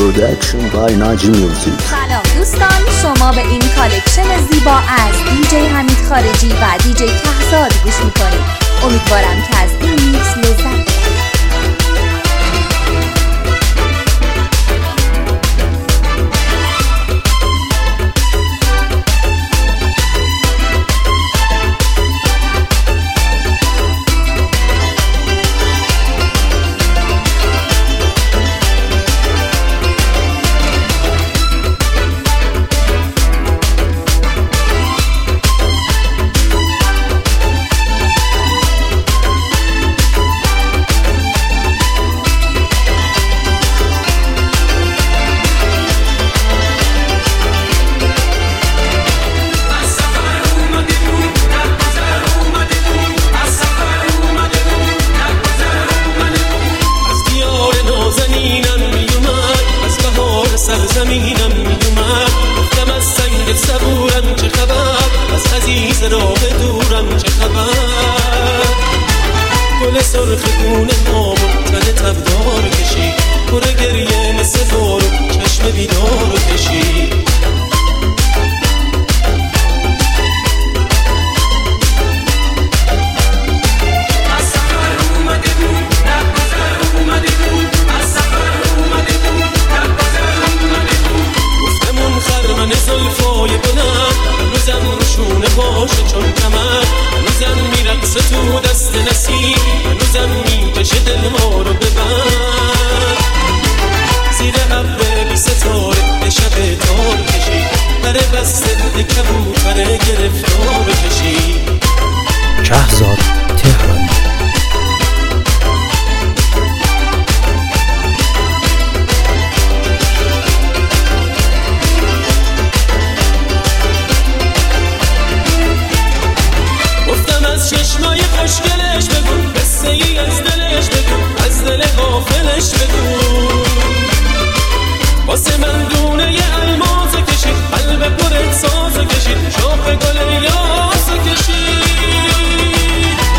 Production by Naji Music. سلام دوستان، شما به این کالکشن زیبا از دیجی حمید خارجی و دیجی کهزاد گوش میکنید. امیدوارم که از این میکس لذت ببرید. سرزمینم میومد گفتم از سنگ صبورم چه خبر، از عزیز راه دورم چه خبر. گل سرخ گونه ما تن تبدار کشید، پر گریه مثل بارو چشم بیدار کشید. زلفای بلند هنوزم روشونه باشه چون کمر، هنوزم میرقصه تو دست نسیم، هنوزم میکشه دل ما رو ببند. زیر ابر بی ستاره به شب تار کشید، بره بسته به کبوتر گرفتار کشید. کهزاد تهرانی. چشمای خوشگلش بگو، قصه ای از دلش بگو، از دل غافلش بگو. واسه من دونه ی الماس کشید، قلب پرت ساز کشید، شاخ گل یاس کشید.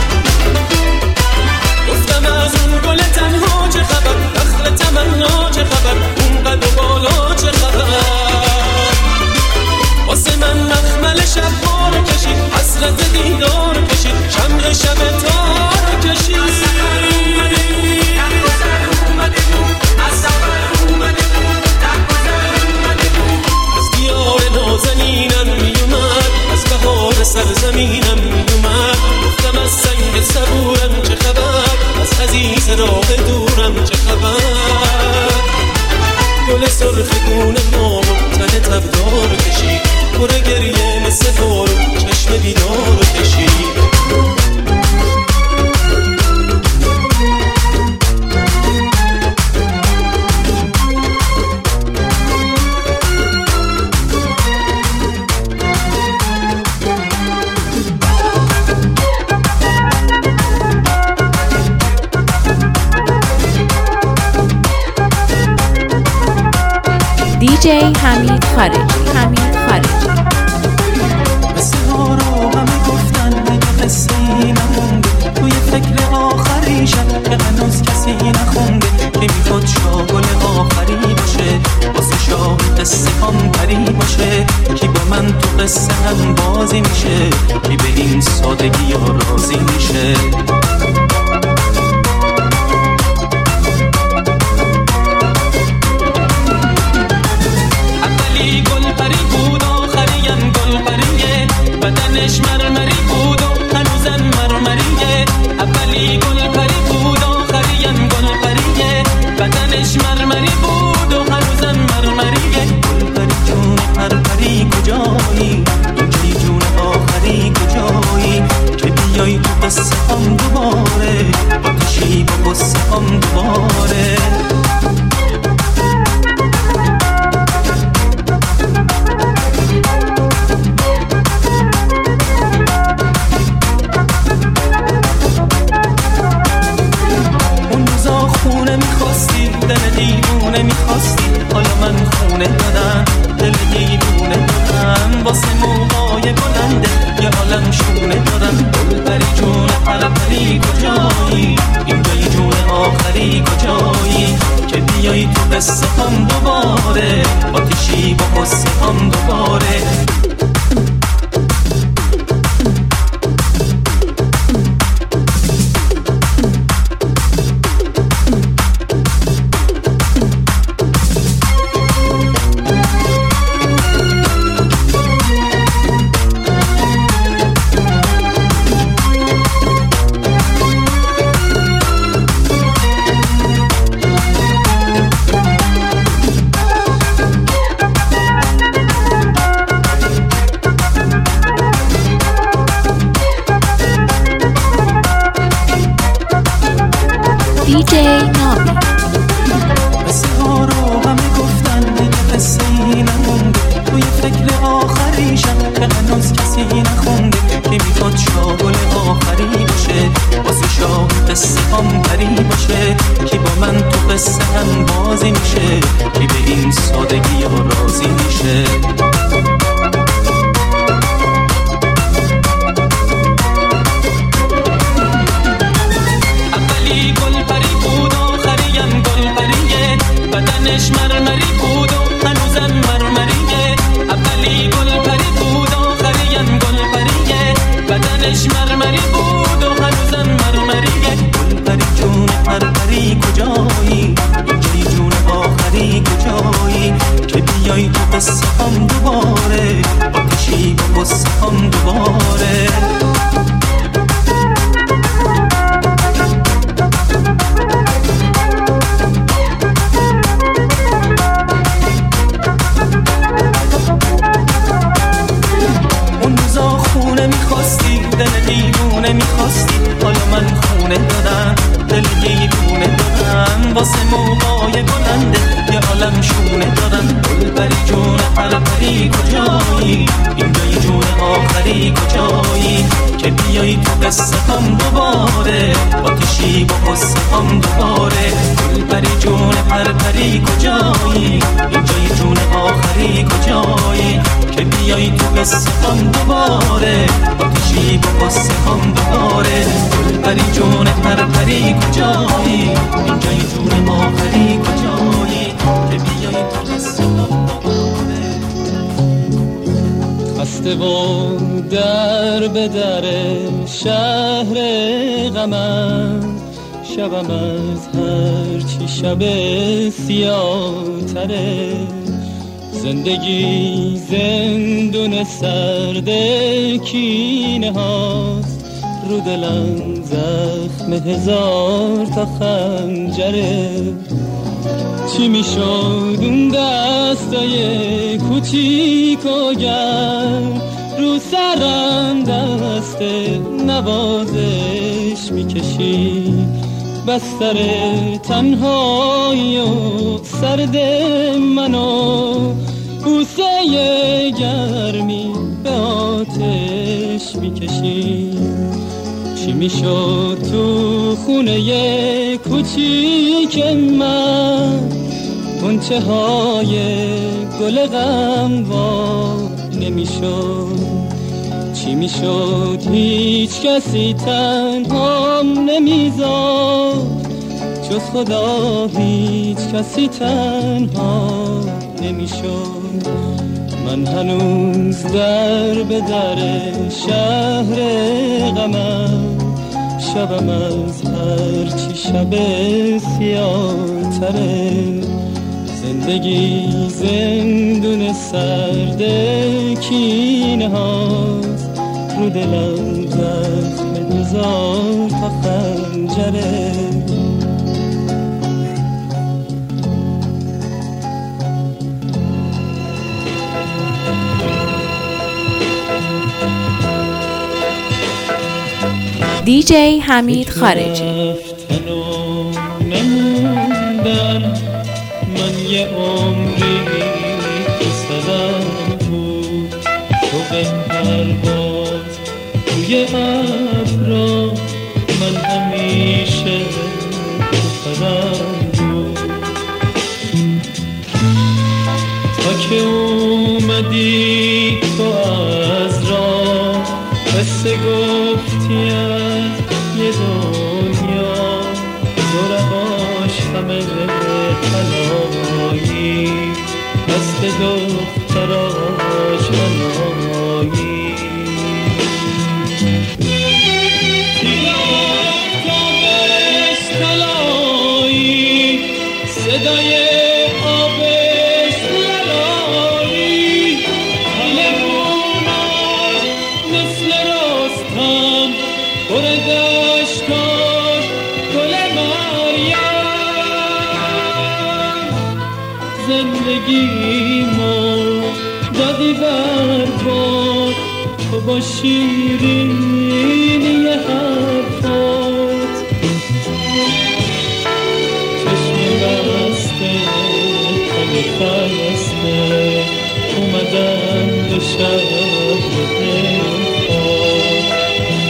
گفتم از اون گل تنها چه خبر، دخل تمنا چه خبر، اون قد و بالا چه خبر. واسه من مخمل شب بار کشید، حسرت دیدار کشید، شمع شب تار کشید. از دیار نازنینم میومد، از بهار سرزمینم میومد. گفتم از سنگ صبورم چه خبر، از عزیز راه دورم چه خبر. گل سرخ گونه ما تن تبدار کشید، پر گریه مثل بارو چشم بیدار کشید. دیجی حمید خارجی. قصه ها رو همه گفتن، مگه قصه ای نمونده توی فکر آخری شب که هنوز کسی نخونده، که میخواد شاگل آخری باشه، واسه شاگ قصه هم پری باشه. کی با من تو قصه هم بازی میشه، کی به این سادگی ها راضی میشه. بدنش مرمری بود و هنوزم مرمریه. اولی گل پری بود آخریم گل پریه. بدنش مرمری بود و هنوزم مرمریه. گل پری جون پرپری کجایی، توی جون آخری کجایی، که بیایی تو قصه هم دوباره، آتشی با قصه هم دوباره. دل دیوونه میخواستی، حالا من خونه دادم، دل دیوونه دادم. واسه موهای بلنده یه عالم شونه دارم. گل پری جون پرپری کجایی، این جای جون آخری کجایی، که بیای تو قصه هم دوباره، آتیشی با قصه هم دوباره. DJ نامی. قصه ها رو همه گفتن دیگه قصه ای نمونده، توی فکر آخریشم که هنوز کسی نخونده، که میخواد شاگل آخری باشه، واسه شاه قصه هم پری باشه، که با من تو قصه هم بازی میشه، که به این سادگی ها راضی میشه. بدنش مرمری بود و هنوزم مرمریه، اولی گل پری بود آخریم گل پریه، بدنش مرمری بود و هنوزم مرمریه. گل پری جون پرپری کجایی، اینجای جون آخری کجایی، که بیای تو قصه هم دوباره، آتشی با قصه هم دوباره. دل دیوونه میخواستی، حالا من خونه دادم، دل دیوونه دادم، واسه موقعای بلنده یه عالم شونه دارم. گل پری جون پرپری کجایی، اینجای جون آخری کجایی، که بیایی تو قصه هم دوباره، آتشی با قصه هم دوباره. گل پری جون پرپری کجایی، اینجای جون آخری کجایی، که بیایی تو قصه هم دوباره، آتشی با قصه هم دوباره. گل پری جون پرپری کجایی، اینجای جون آخری کجایی، که بیایی تو قصه هم دوباره. خسته و در به در شهر غمم، شبم از هرچی شب سیاه تره، زندگی زندون سرد کینه هاست، رو دلم زخم هزار تا خنجره. چی میشد اون دستای کوچیک و گرم، رو سرم دست نوازش میکشی، بستر تنهایی و سرد منو، بوسه گرمی به آتش میکشی. چی میشد تو خونه کوچیک من، غنچه های گل غم وا نمیشد. چی میشد هیچ کسی تنهام نمیذاشت، جز خدا هیچ کسی تنها نمیشد. من هنوز در به در شهر غمم، شبم از هرچی شب سیاه تره، زندگی زندون سرد کینه هاست، رو دلم زخم هزار تا خنجره. دیجی حمید خارجی. من یه عمری صدم بود، شوق پرواز توی ابرا، من همیشه خودم بود. تا که اومدی تو از راه، قصه گفتی از یه دنیا، دورقاش همه تنها صدای آبش لالایی حالموناش مثل رستم پر دشتاش گل مریم زندگی ما دادی بر باد تو با شیرینی حرفات چشم بسته پل خسته اومدم به شهر دلخواه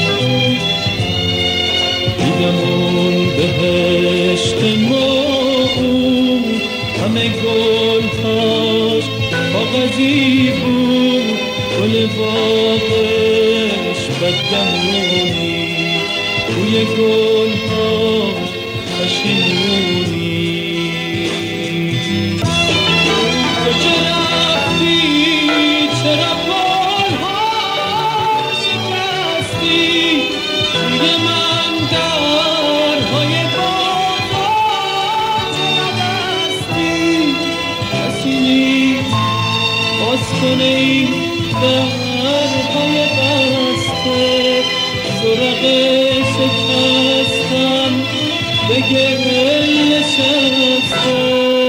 دیدم اون بهشت موعود همه گلهاش کاغذی بود گل باغش بدگمونی روی گلهاش پشیمونی تو که رفتی چرا پلها شکستی توی من درهای بازار چرا بستی کسی نیست باز کنه این درهای بسته زرق شکستم به گل نشسته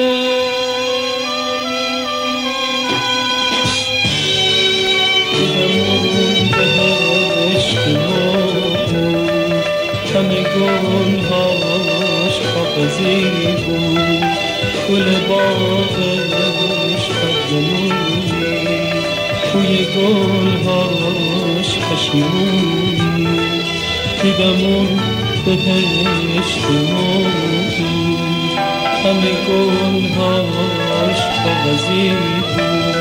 دیدم اون بهشت موعود همه گلهاش کاغذی بود گل باغش بدگمونی توی گلهاش پشیمونی دیدم اون بهشت موعود همه گلهاش کاغذی بود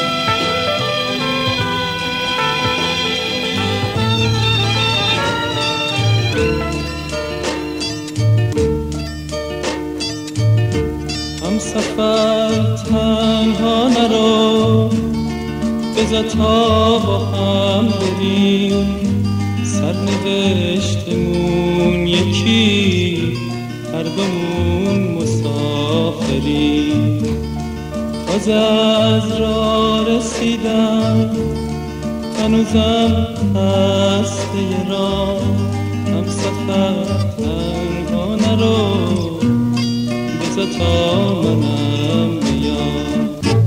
هم سفر تنها نرو بذار تا با هم بریم سرنوشتمون یکی هر دومون مسافریم تازه از راه رسیدم هنوزم هسته راه هم سفر تنها نرو بذار تا منم بیام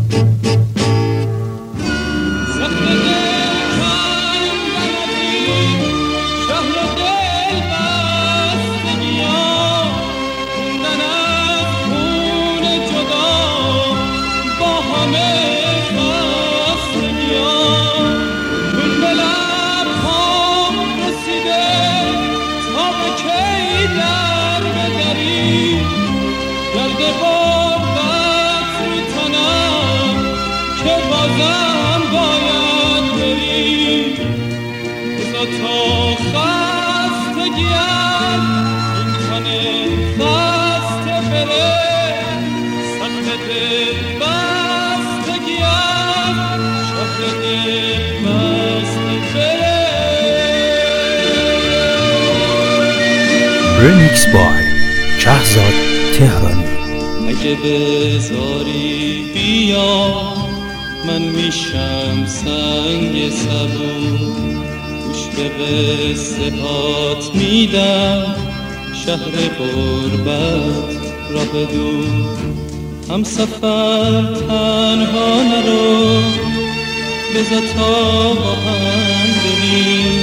Remix by شهزاد تهرانی. اگه بذاری بیا من میشم سنگ صبور گوش به قصه هات میدم شهر غربت را بدون هم سفر تنها نرو بذار تا با هم بریم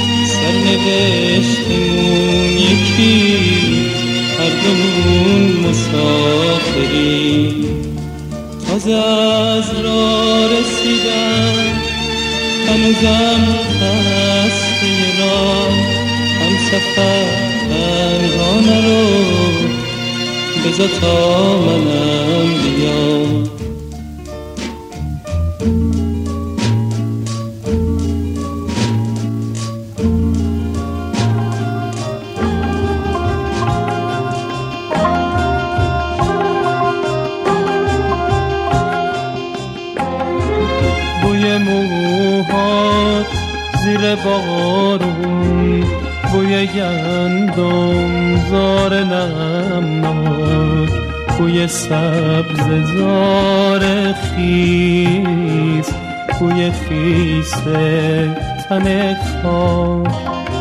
سرنوشتمون یکی هر دومون مسافریم تازه از راه رسیدم هنوزم هسته راه هم سفر تنها نرو بذار تا منم بیام موهات زیر بارون بوی گندم زار نمناک بوی سبز زار خیس، بوی خیس تن خاک.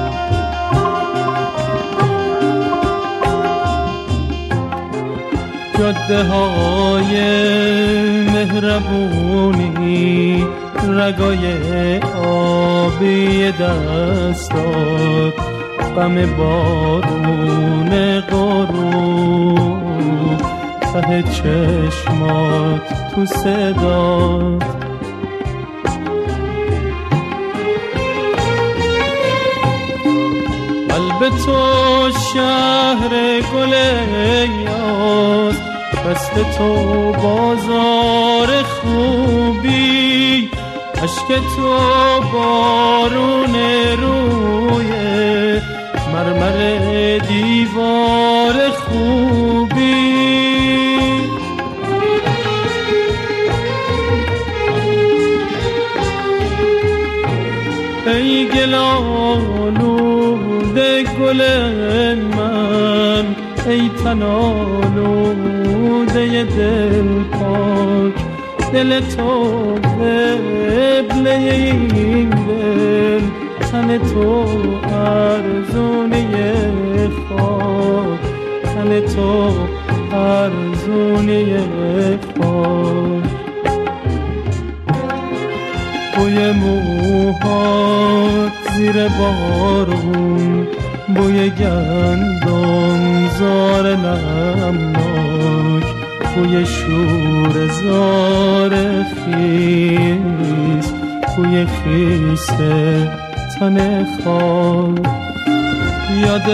جاده های مهربونی، رگای آبی دستات، غم بارون غروب ته چشمات تو صدات. قلب تو شهر گل یاد، دست تو بازار خوبی، عشق تو بارون روی مرمر دیوار خوبی. ای گلالوده گل من، ای تنالوده دل پاک، دل تو قبله این دل، تن تو ارزونه خاک، تن تو ارزونه خاک. بوی موهات زیر بارون، بوی گندم زار نمناک، بوی شور زار خیس، بوی خیس تن خاک. یاد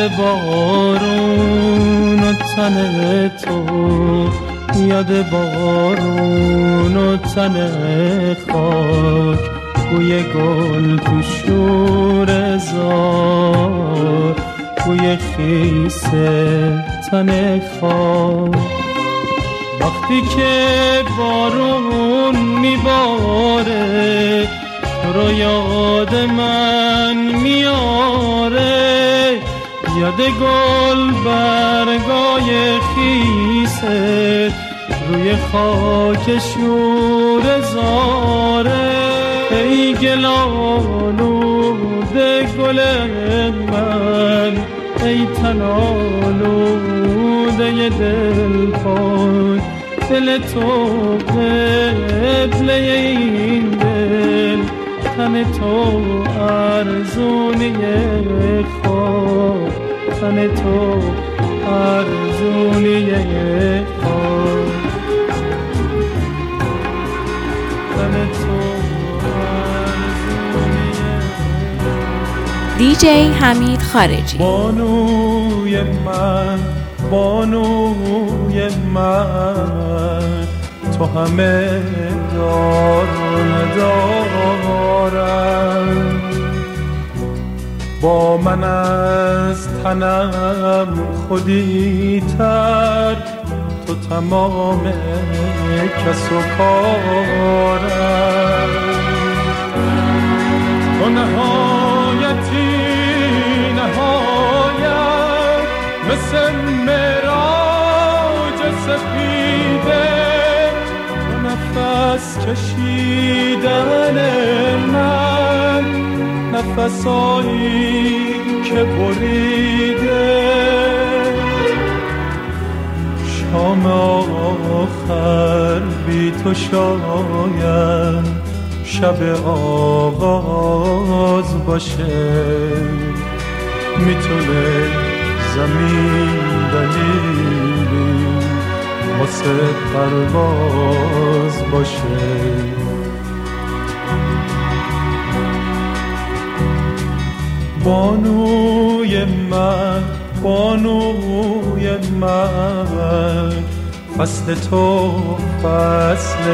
بارون و تن تو، یاد بارون و تن خاک، بوی گل تو شور زار، بوی خیس تن خاک. وقتی که بارون میباره، تو رو یاد من میاره، یاد گل برگای خیست روی خاک شور زاره. ای گلالوده گل من، ای تنالوده دل پاک، دل تو قبله این دل، تن تو ارزونه خاک، تن تو ارزونه خاک، تن تو دیجی حمید خارجی. بانوی من، بانوی من، تو همه دار و ندارم، با من از تنم خودی تر، تو تمام کس و کارم. تو نهایتی نهایت، مثل معراج سپیده، تو نفس کشیدن من، نفسایی که بریده. شام آخر بی تو شاید شب آغاز باشه، میتونه زمین دلیلی واسه پرواز باشه. بانوی من، بانوی من، فصل تو فصل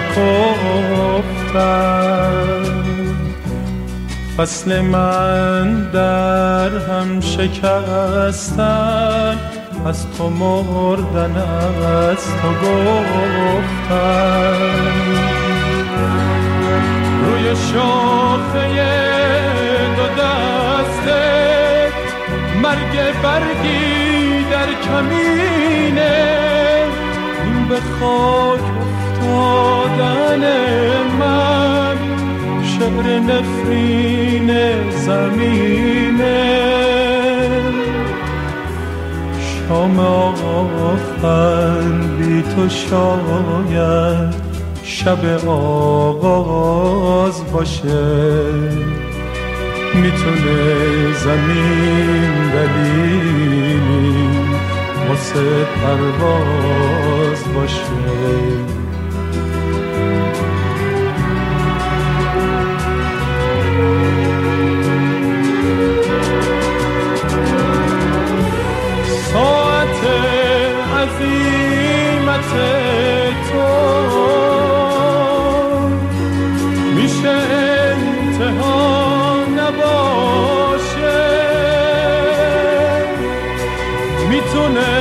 شکفتن، فصل من در هم شکستن، از تو مردن از تو گفتن. روی شاخه دو دستت مرگ برگی در کمینه، به خاک افتادن من شعر نفرین زمینه. شام آخر بی تو شاید شب آغاز باشه. میتونه زمین دلیلی واسه پرواز باشه. ساعت عظیمت تو میشه انتها نباشه. میتونه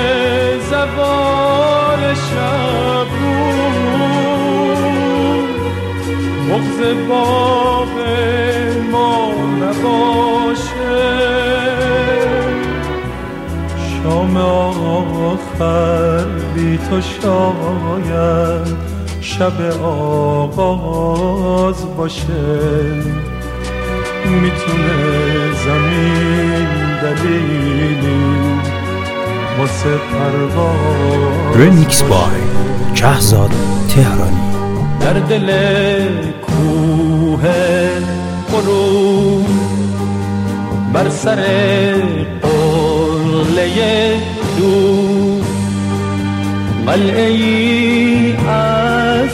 زوال شب بغض باغ ما نباشه. شام آخر بی تو شاید شب آغاز باشه. میتونه زمین دلیلی واسه پرواز. رمیکس بای شهزاد تهرانی. در دل کوه قرون بر سر قله دور قلعه ای از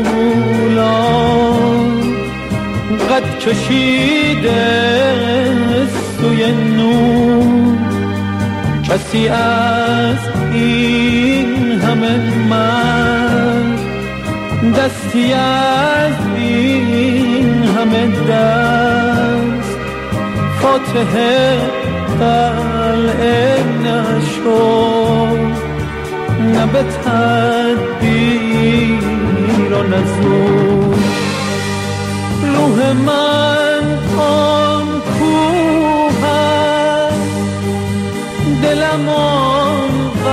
فولاد قد کشیده سوی نور. کسی از این همه من دستی از این همه دست فاتح قلعه نشد. نه به تدبیر و نزور روح من آن کوه است. دلم آن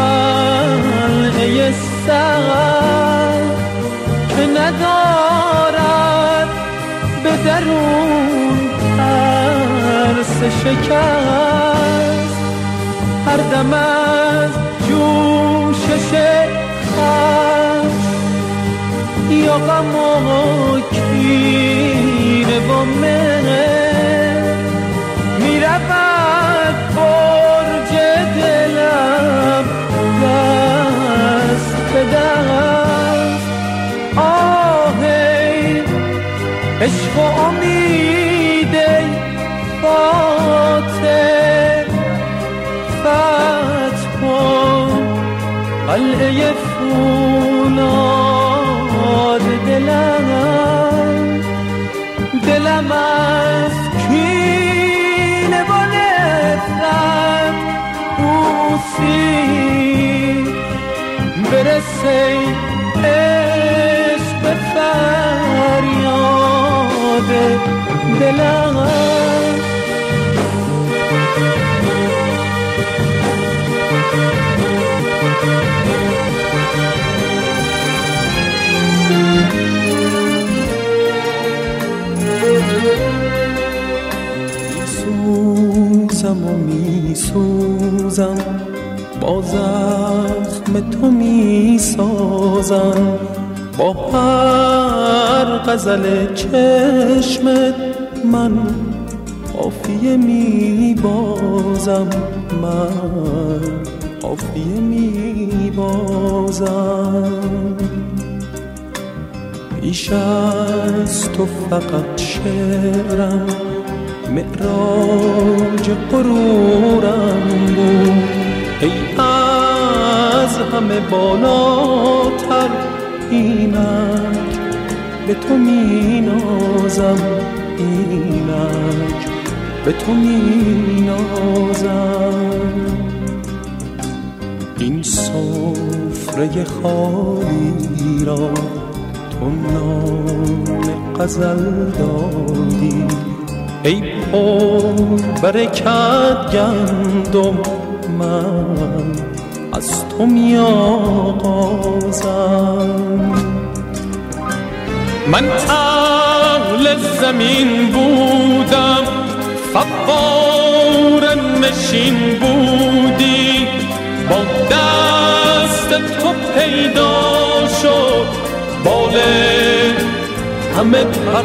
قلعه سقف که ندارد به درون ترس شکست. هر دم از جوشش خشم یا غم و کینه و مهر میرود برج دلم دست به دست. آهی عشق و امید فاتح فتح کن قلعه فولاد دلم از کینه و نفرت بوسی برسه عشق به فریاد دلم. میسوزم و میسوزم با زخم تو میسازم. با هر غزل چشمت من قافیه میبازم. من قافیه میبازم. پیش از تو فقط شعرم معراج غرورم بود. ای از همه بالاتر اینک به تو می نازم. اینک به تو می نازم. این سفره خالی را تو نام غزل دادی. ای پر برکت گندم من از تو می آغازم. من اهل زمین بودم، فوار نشین بودی، با دست تو پیدا شد بال همه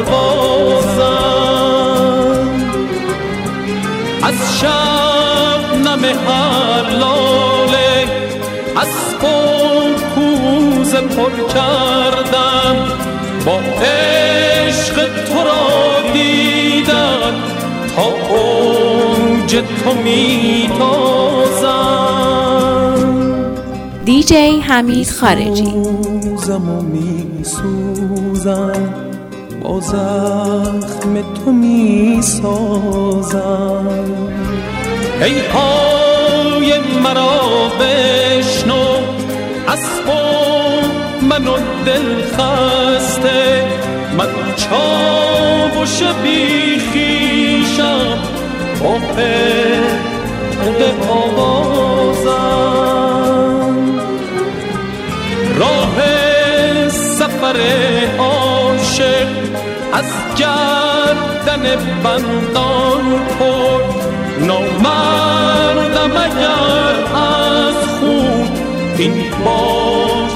پروازم. از شبنم هر لاله اسب و کوزه پر کردم، با عشق تو را دیدن تا اوج تو میتازم. دیجی حمید خارجی. سوزم و میسوزم، با زخم تو میسازم. ای پای مرا بشنو، اسب و من و دل خسته، من چاوش بیخیشم با پرده آوازم. راه سفر عاشق از گردن بندان پر، نامردم اگر از خون این باش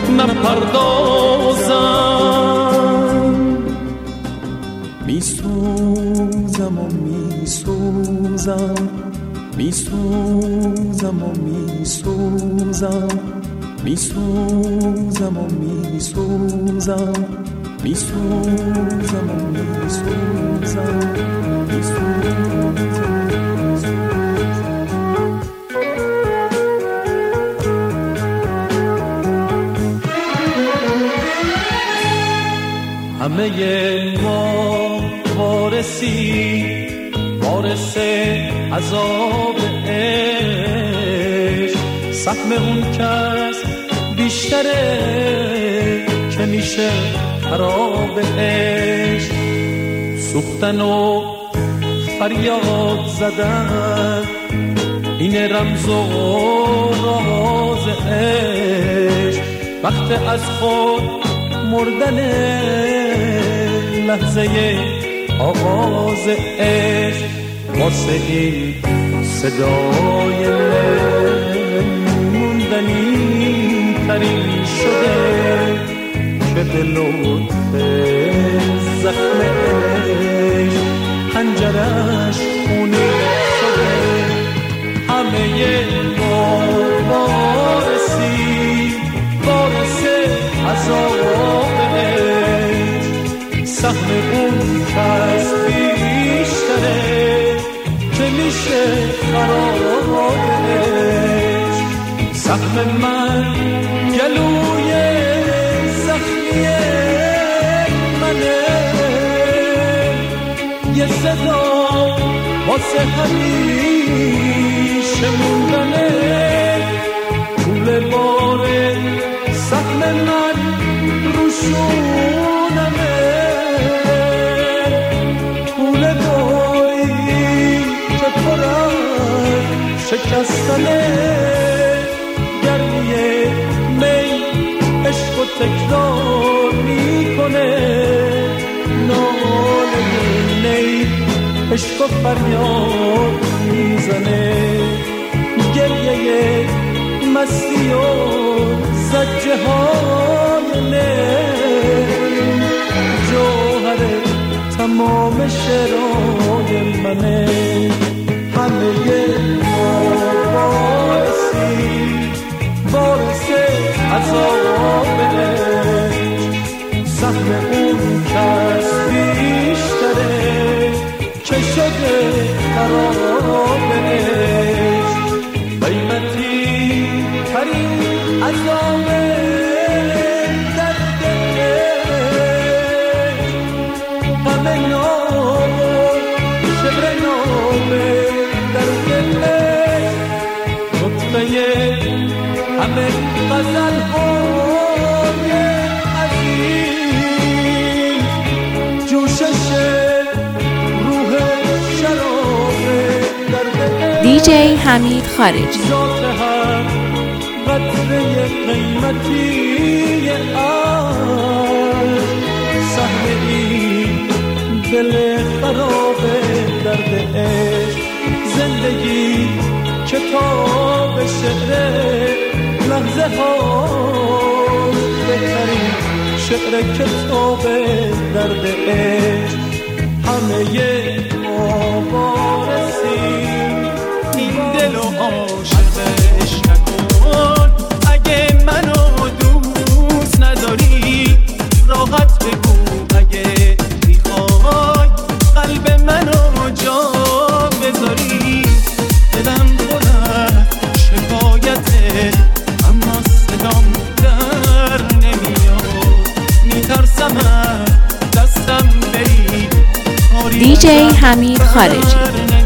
نپردازم. میسوزم و میسوزم، میسوزم و میسوزم، میسوزم و میسوزم، میسوزم و میسوزم، همه ما وارثی، وارث عذاب عشق، سهم اون کس بیشتره که میشه خراب عشق. سوختن و فریاد زدن این رمز و راز عشق، وقت از خود مردن لحظه آغاز عشق. واسه این صدای موندنی ترین شده که به لطف زخم عشق پنجرش خونی شده. همه ما وارثی، وارث عذاب عشق، سهم اون کس بیشتره که میشه خراب عشق. سهم من گلوی زخمی منه، یه صدا واسه همیشه موندنه. پول باره سهم من روشونمه، پول باری که پرم شکستنه. گرمی می عشق و تکرار میکنه، ناله نی عشق و فریاد میزنه. گریه مستی و زجه های نی جوهر تمام شعرهای منه. همه ما وارثی، وارث عذاب عشق، سهم اون کس بیشتره که شده خراب عشق. قیمتی ترین عذاب درد عشق، غم نام شبر نام درد عشق، نطفه همه غزل های عزیز، جوشش روح شراب درد عشق. دیجی حمید خارجی. ذات هم راحتی صحنه ای دل خراب درد عشق، زندگی کتاب شعر لحظه ها، بهترین شعر کتاب درد عشق، همه ما بارسیم این دل و عاشقش نکن. اگه منو دوست نداری راحت بگو، اگه میخوای قلب منو جا بذاری. دلم پر از شکایته اما صدام در نمیاد، میترسم از دستم بری. دیجی حمید خارجی.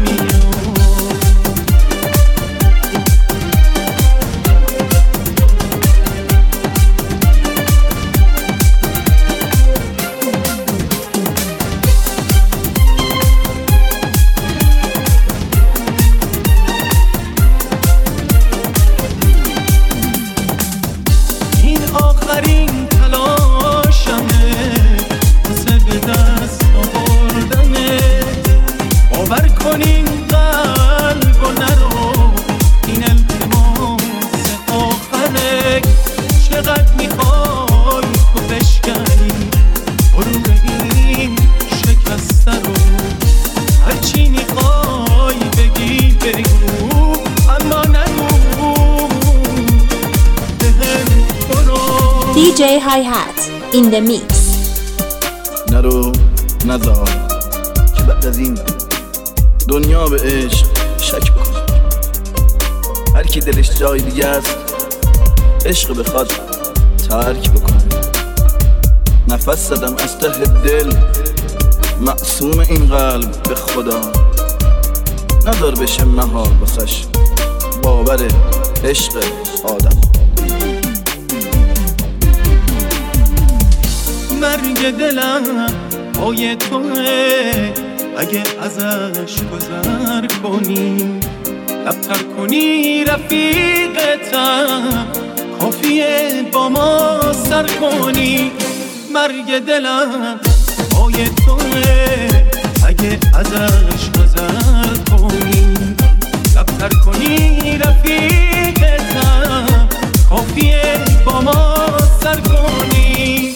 این آخرین تلاشمه واسه به دست آوردنه. باور کنین قلب و نرو، این التماس آخره. چقدر میخوای تو بشکنی برو این شکسته رو، هرچی میخوای بگی بگو اما نگو بهم برو. DJ Hi-Hat in the mix. نرو نزار که بعد از این دنیا به عشق شک بکن. هر کی دلش جای دیگه است عشق بخواد ترک بکن. نفس زدم از ته دل معصوم این قلب به خدا، نذار بشه محال بسش باور عشق آدم. مرگ دلم پای توه، اگه ازش گذر کنی لبتر کنی رفیقتم، کافیه با ما سر کنی. مرگ دلم پای توه، اگه ازش گذر کنی لبتر کنی رفیقتم، کافیه با ما سر کنی.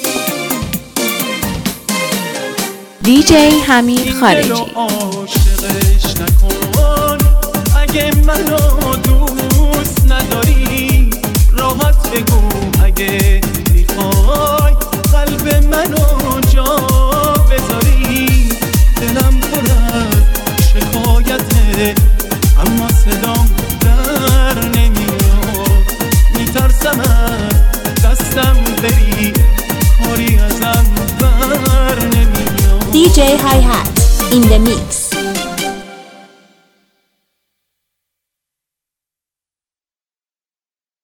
DJ حمید خارجی. عاشقش نکن، اگه منو دوست نداری راحت بگو، اگه میخوای قلب منو جا بذاری. دلم پر از شکایته اما صدام در نمیاد، میترسم از دستم بری، کاری ازم بر نمیاد. DJ Hi-Hat in the mix.